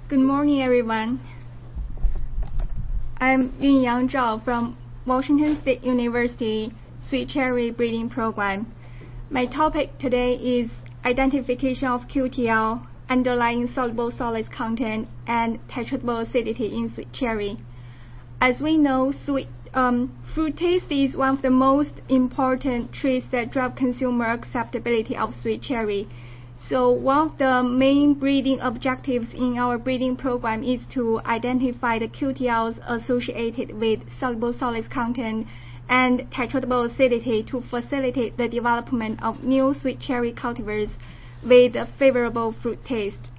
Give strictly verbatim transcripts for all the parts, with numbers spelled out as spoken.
Good morning, everyone. I'm Yunyang Zhao from Washington State University Sweet Cherry Breeding Program. My topic today is identification of Q T L, underlying soluble solids content, and titratable acidity in sweet cherry. As we know, sweet um, fruit taste is one of the most important traits that drive consumer acceptability of sweet cherry. So one of the main breeding objectives in our breeding program is to identify the Q T Ls associated with soluble solids content and titratable acidity to facilitate the development of new sweet cherry cultivars with a favorable fruit taste.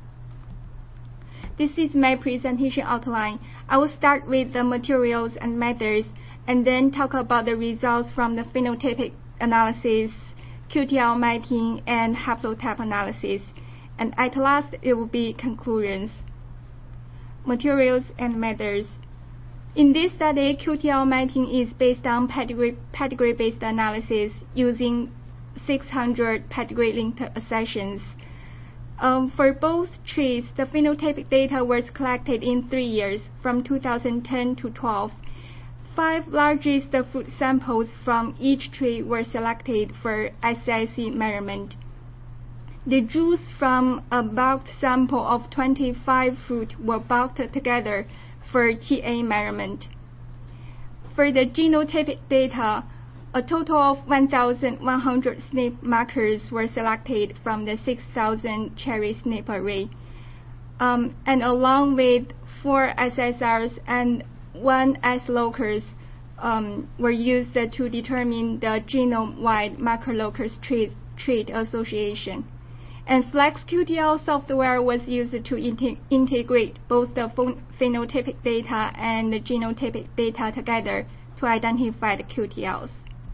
This is my presentation outline. I will start with the materials and methods, and then talk about the results from the phenotypic analysis, Q T L mapping, and haplotype analysis. And at last, it will be conclusions. Materials and methods. In this study, Q T L mapping is based on pedigree, pedigree-based analysis using six hundred pedigree-linked accessions. Um, for both trees, the phenotypic data was collected in three years, from two thousand ten to twelve. Five largest fruit samples from each tree were selected for S I C measurement. The juice from a bulked sample of twenty-five fruit were bulked together for T A measurement. For the genotypic data, a total of one thousand one hundred S N P markers were selected from the six thousand cherry S N P array, um, and along with four S S Rs and one S locus um, were used to determine the genome-wide marker locus trait, trait association. And Flex Q T L software was used to inte integrate both the phenotypic data and the genotypic data together to identify the Q T Ls.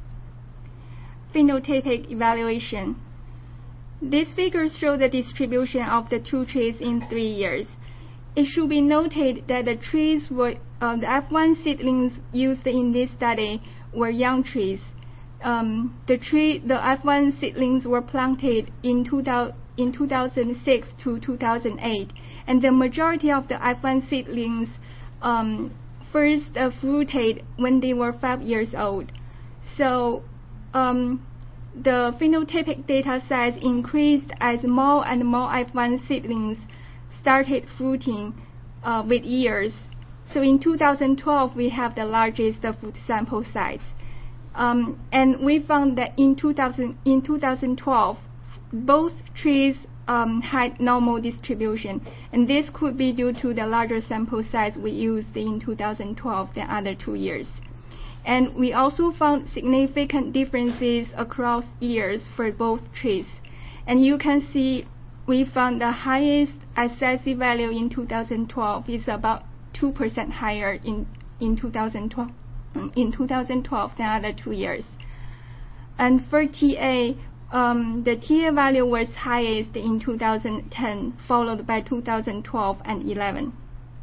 Phenotypic evaluation. These figures show the distribution of the two trees in three years. It should be noted that the trees were uh, the F one seedlings used in this study were young trees. Um, the tree, the F one seedlings were planted in, two thousand, in two thousand six to two thousand eight, and the majority of the F one seedlings um, first uh, fruited when they were five years old. So um, the phenotypic data size increased as more and more F one seedlings started fruiting uh, with years. So in two thousand twelve, we have the largest uh, fruit sample size. Um, and we found that in, two thousand, in two thousand twelve, both trees um, had normal distribution. And this could be due to the larger sample size we used in two thousand twelve than other two years. And we also found significant differences across years for both trees. And you can see we found the highest S I C value in two thousand twelve is about two percent higher in, in, two thousand twelve, in two thousand twelve than other two years. And for T A, um, the T A value was highest in two thousand ten, followed by two thousand twelve and eleven.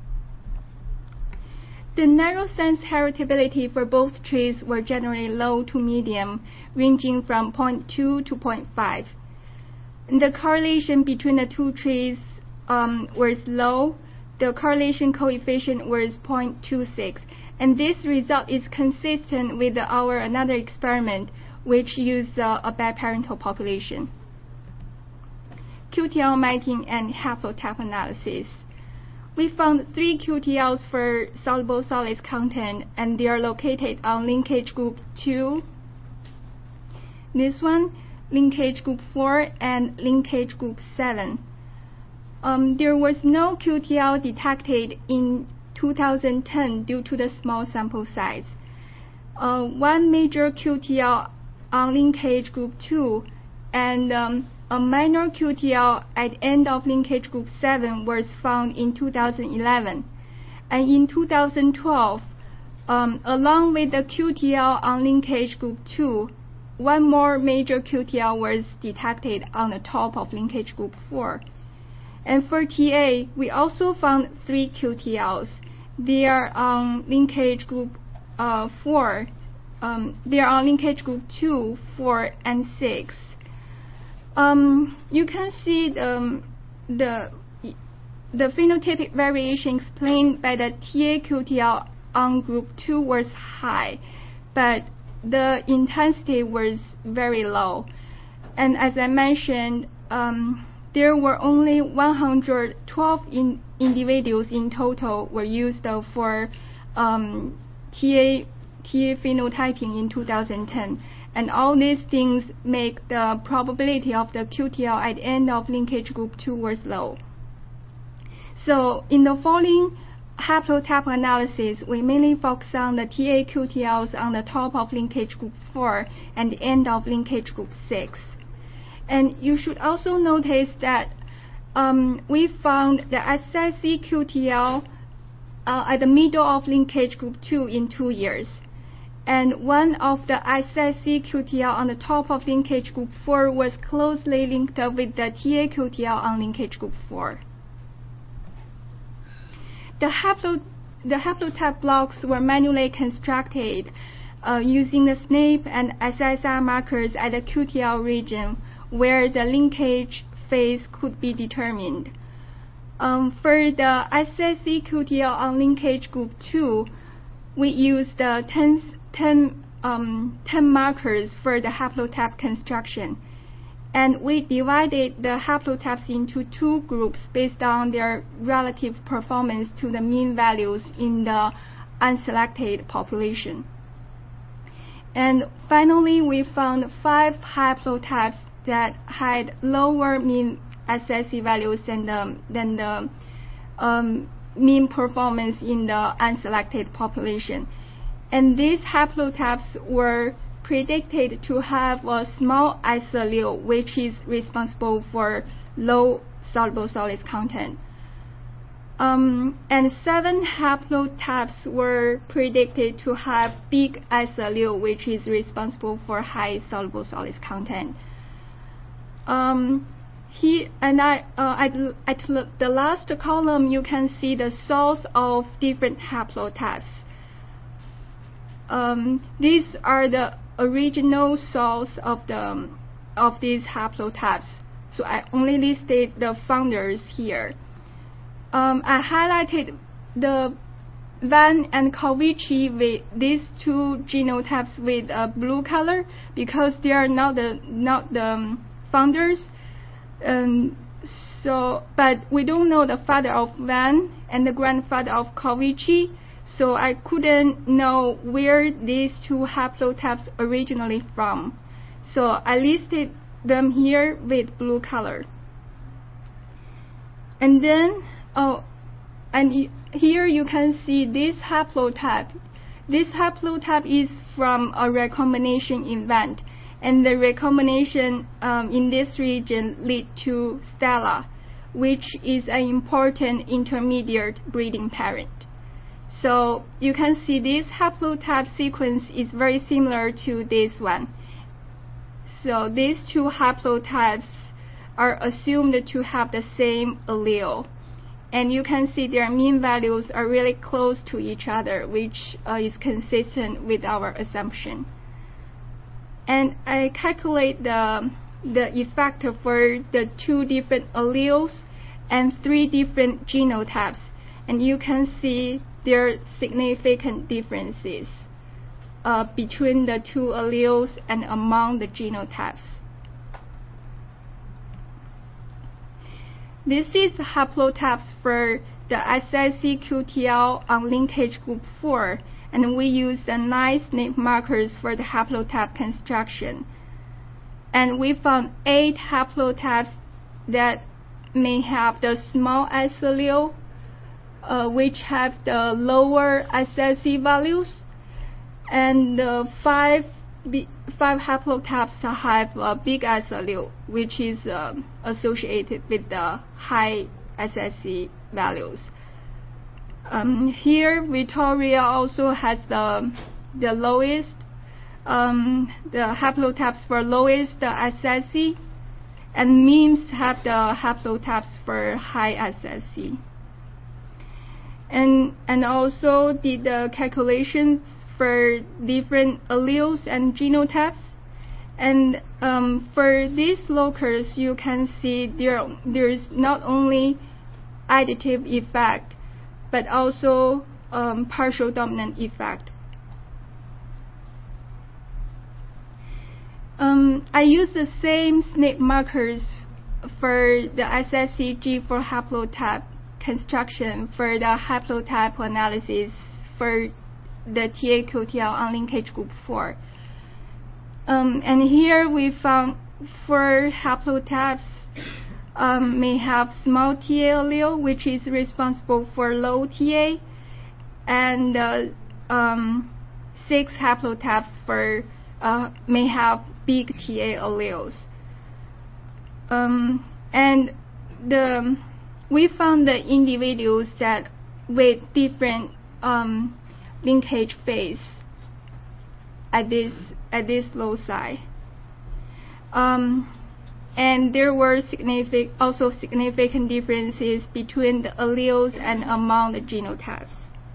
The narrow sense heritability for both trees were generally low to medium, ranging from zero point two to zero point five. The correlation between the two trees um, was low. The correlation coefficient was zero point two six, and this result is consistent with our another experiment, which used uh, a biparental population. Q T L mapping and haplotype analysis. We found three Q T Ls for soluble solids content, and they are located on linkage group two, this one, linkage group four, and linkage group seven. Um, there was no Q T L detected in two thousand ten due to the small sample size. Uh, one major Q T L on linkage group two and um, a minor Q T L at the end of linkage group seven was found in two thousand eleven. And in two thousand twelve, um, along with the Q T L on linkage group two, one more major Q T L was detected on the top of linkage group four. And for T A, we also found three Q T Ls. They are on linkage group uh, four. Um, they are on linkage group two, four, and six. Um, you can see the, the the phenotypic variation explained by the T A Q T L on group two was high, but the intensity was very low. And as I mentioned, um, there were only one hundred twelve in individuals in total were used for um, T A, T A phenotyping in two thousand ten. And all these things make the probability of the Q T L at the end of linkage group two was low. So in the following haplotype analysis, we mainly focus on the T A Q T Ls on the top of linkage group four and the end of linkage group six. And you should also notice that um, we found the S S C Q T L uh, at the middle of linkage group two in two years. And one of the S S C Q T L on the top of linkage group four was closely linked with the T A Q T L on linkage group four. The, haplo, the haplotype blocks were manually constructed uh, using the SNP and S S R markers at the Q T L region where the linkage phase could be determined. Um, for the S S C Q T L on linkage group two, we used the ten, ten, um, ten markers for the haplotype construction. And we divided the haplotypes into two groups based on their relative performance to the mean values in the unselected population. And finally, we found five haplotypes that had lower mean S S C values than the, than the um, mean performance in the unselected population. And these haplotypes were predicted to have a small S allele, which is responsible for low soluble solids content. Um, and seven haplotypes were predicted to have big S allele, which is responsible for high soluble solids content. Um, Here and I, uh, at, at the last column, you can see the source of different haplotypes. Um, these are the original source of the of these haplotypes. So I only listed the founders here. Um, I highlighted the Van and Calvici with these two genotypes with a blue color because they are not the not the um, founders. Um, so, but we don't know the father of Van and the grandfather of Calvici, so I couldn't know where these two haplotypes originally from. So I listed them here with blue color. And then, oh, and y here you can see this haplotype. This haplotype is from a recombination event. And the recombination um, in this region lead to Stella, which is an important intermediate breeding parent. So you can see this haplotype sequence is very similar to this one. So these two haplotypes are assumed to have the same allele. And you can see their mean values are really close to each other, which uh, is consistent with our assumption. And I calculate the, the effect for the two different alleles and three different genotypes. And you can see there are significant differences uh, between the two alleles and among the genotypes. This is haplotypes for the S S C Q T L on linkage group four. And we use the nine SNP markers for the haplotype construction. And we found eight haplotypes that may have the small S allele, uh, which have the lower S S C values, and the five, five haplotypes have a big S allele, which is um, associated with the high S S C values. Um, here, Victoria also has the the lowest, um, the haplotypes for lowest the S S C, and Mims have the haplotypes for high S S C. And and also did the calculations for different alleles and genotypes. And um, for these locus, you can see there there is not only additive effect, but also um, partial dominant effect. Um, I use the same SNP markers for the S S C G for haplotype construction for the haplotype analysis for the T A Q T L on linkage group four. Um, and here we found four haplotypes um, may have small T A allele, which is responsible for low T A, and uh, um, six haplotypes for uh, may have big T A alleles. Um, and the we found the individuals that with different um, linkage phase at this at this loci. Um, and there were significant also significant differences between the alleles and among the genotypes.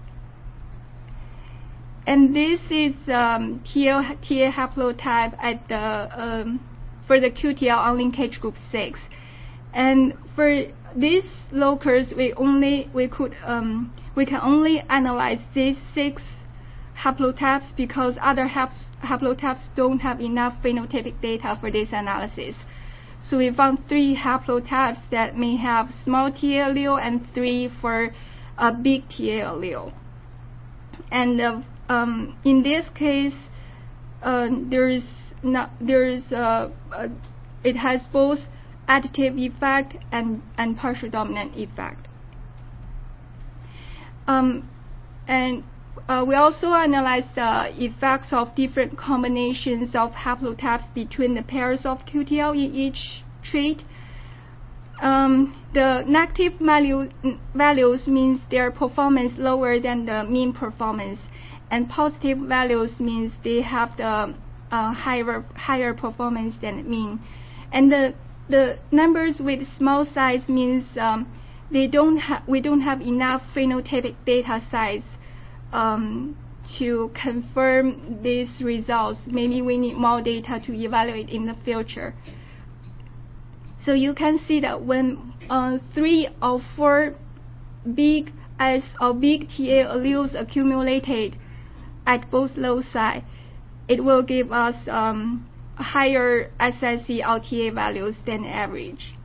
And this is um, T A, T A haplotype at the um, for the Q T L on linkage group six. And for these locus, we only we could um, we can only analyze these six haplotypes because other hap haplotypes don't have enough phenotypic data for this analysis. So we found three haplotypes that may have small T A allele and three for a big T A allele. And uh, um, in this case, uh, there's not there's uh, uh, it has both additive effect and and partial dominant effect. Um, and uh, we also analyzed the effects of different combinations of haplotypes between the pairs of Q T L in each trait. Um, the negative value, values means their performance lower than the mean performance, and positive values means they have the uh, higher higher performance than mean. And the the numbers with small size means um, they don't have we don't have enough phenotypic data size um, to confirm these results. Maybe we need more data to evaluate in the future. So you can see that when uh, three or four big S or big T A alleles accumulated at both loci, it will give us um, higher S S C or T A values than average.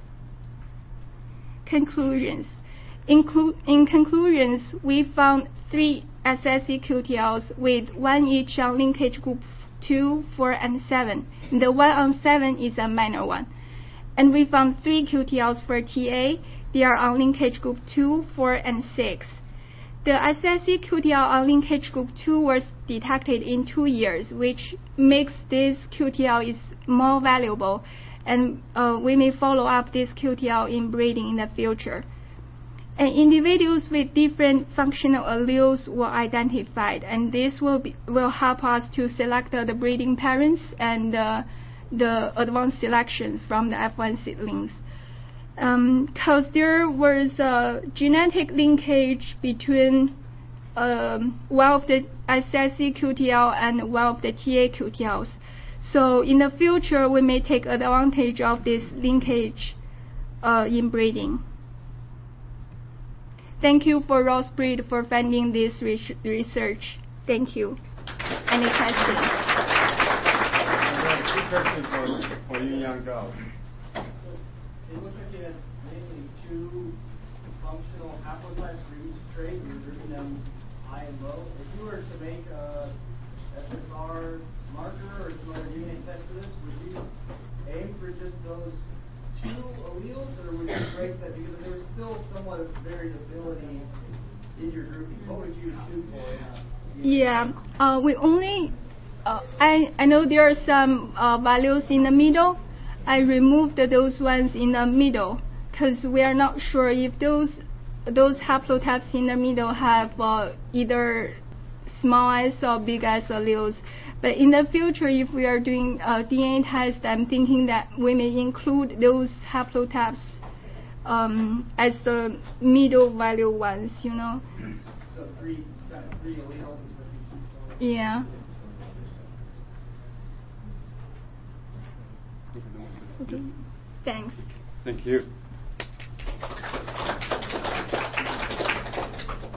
Conclusions. Inclu in conclusions, we found three S S C Q T Ls with one each on linkage group two, four, and seven. The one on seven is a minor one. And we found three Q T Ls for T A. They are on linkage group two, four, and six. The S S C Q T L on linkage group two was detected in two years, which makes this Q T L is more valuable, and uh, we may follow up this Q T L in breeding in the future. And individuals with different functional alleles were identified, and this will be, will help us to select uh, the breeding parents and uh, the advanced selections from the F one seedlings. Because um, there was a genetic linkage between um, one of the S S C Q T L and one of the T A Q T Ls. So in the future, we may take advantage of this linkage uh, in breeding. Thank you for Rosebreed for funding this research. Thank you. Any questions? Two questions for, for you, Young Gao. It looks like you had basically two functional haplotypes for each trait. You're grouping them high and low. If you were to make a S S R marker or some other D N A test for this, would you aim for just those two alleles, or would you break that because there was still somewhat of variability in your grouping? What would you shoot for? In a yeah, uh, we only. Uh, I I know there are some uh, values in the middle. I removed those ones in the middle because we are not sure if those those haplotypes in the middle have uh, either small s or big S alleles. But in the future, if we are doing a D N A test, I'm thinking that we may include those haplotypes um, as the middle value ones, you know. So three, three alleles. Yeah. Okay. Thanks. Thank you.